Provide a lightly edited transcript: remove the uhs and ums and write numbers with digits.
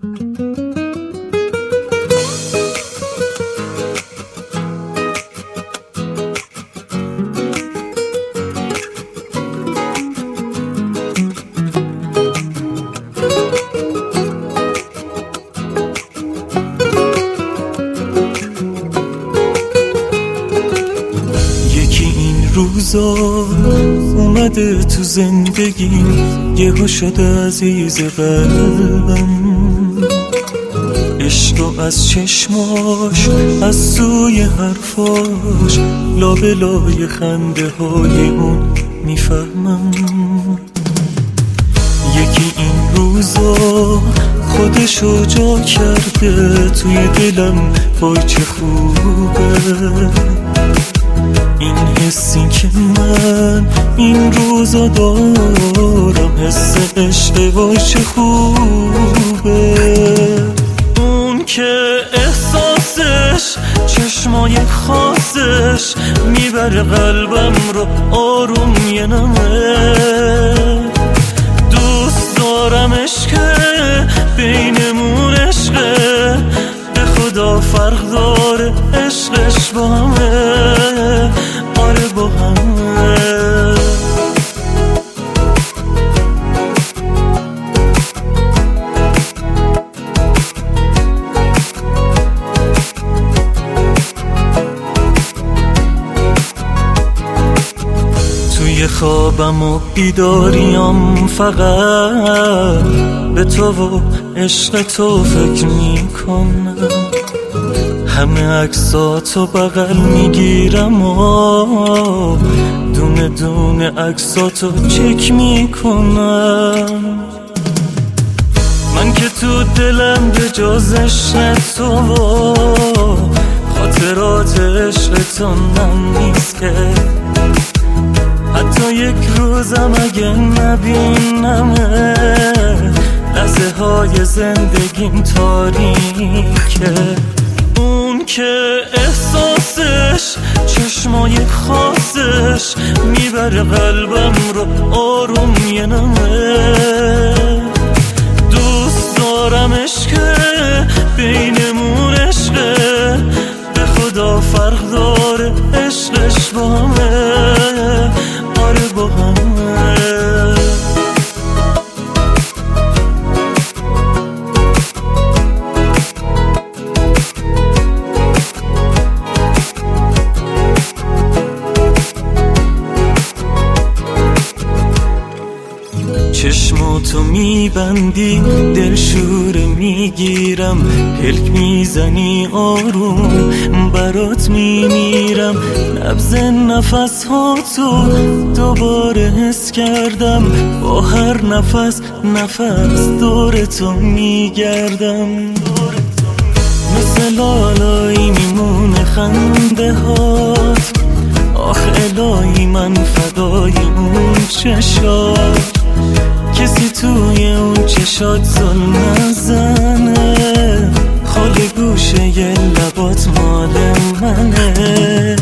روزا اومده تو زندگی، یهو شده عزیز قلبم. عشق رو از چشماش، از سوی حرفاش، لابلای خنده های اون میفهمم. یکی این روزا خودشو جا کرده توی دلم، وای چه خوبه این حسی که من این روزا دارم، حس عشق وای چه خوبه. اون که احساسش، چشمای خاصش میبره قلبم رو آروم یه نمه. دوست دارمش که بینمون عشقه، به خدا فرق داره عشقش با همه. آره با همه. توی خوابم و بیداریم فقط به تو و عشق تو فکر میکنم. همه عکساتو بغل میگیرم و دونه دونه عکساتو چک میکنم. من که تو دلم به جز عشق تو و خاطرات عشق تو نیست که حتی یک روزم اگه نبینم، لحظه های زندگیم تاریکه. اون که احساسش، چشمای خاصش میبره قلبم رو آروم یه نمه. دوست دارمش که بینمون عشقه، به خدا فرق داره عشقش با همه. آره با همه. چشماتو میبندی دلشوره میگیرم، پلک میزنی آروم برات میمیرم. نبض نفس ها تو دوباره حس کردم، با هر نفس دور تو میگردم. مثل لالایی میمونه خنده هات، آخ الهی من فدای اون چشات. کسی توی اون چشات ظلم نزنه، خاله گوشه یه لبات مال منه.